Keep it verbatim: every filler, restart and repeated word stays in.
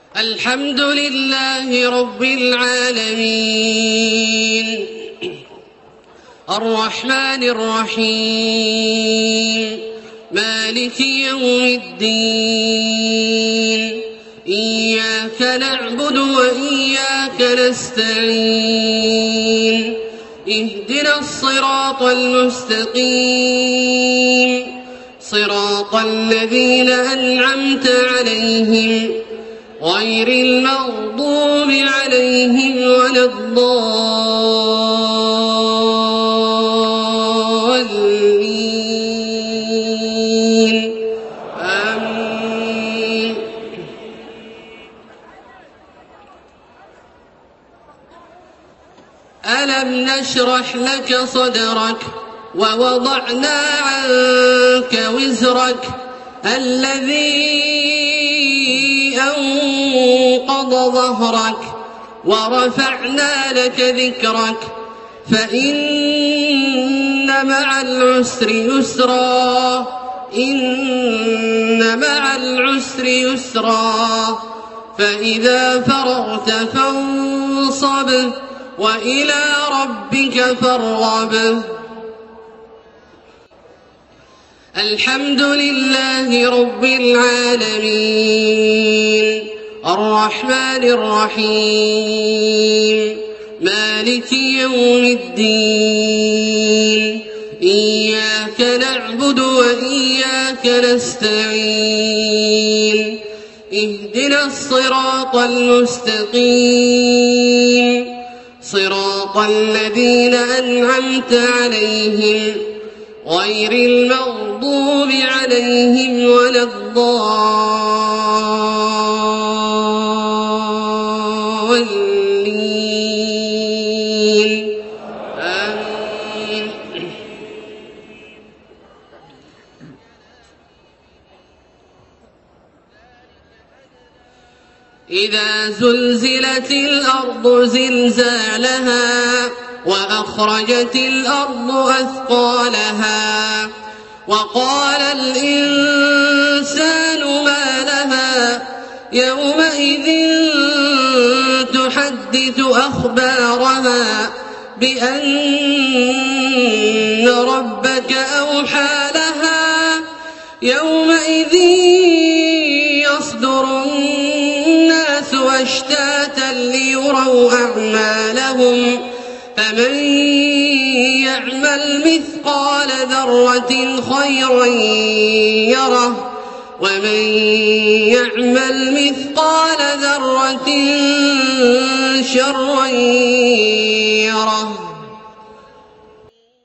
الحمد لله رب العالمين الرحمن الرحيم مالك يوم الدين إياك نعبد وإياك نستعين اهدنا الصراط المستقيم صراط الذين أنعمت عليهم غير المغضوب عليهم ولا الضالين آمين. ألم نشرح لك صدرك ووضعنا عنك وزرك الذي أنقض ظهرك ورفعنا لك ذكرك فإن مع العسر يسرا إن مع العسر يسرا فإذا فرغت فانصب وإلى ربك فارغب. الحمد لله رب العالمين الرحمن الرحيم مالك يوم الدين إياك نعبد وإياك نستعين اهدنا الصراط المستقيم صراط الذين أنعمت عليهم غير المغضوب عليهم ولا الضالين آمين. إذا زلزلت الأرض زلزالها وأخرجت الأرض أثقالها وقال الإنسان ما لها يومئذ تحدث أخبارها بأن ربك أوحى لها يومئذ يصدر الناس أشتاتا ليروا أعمالهم فمن يعمل مثقال ذرة خيرا يره ومن يعمل مثقال ذرة شرا يره.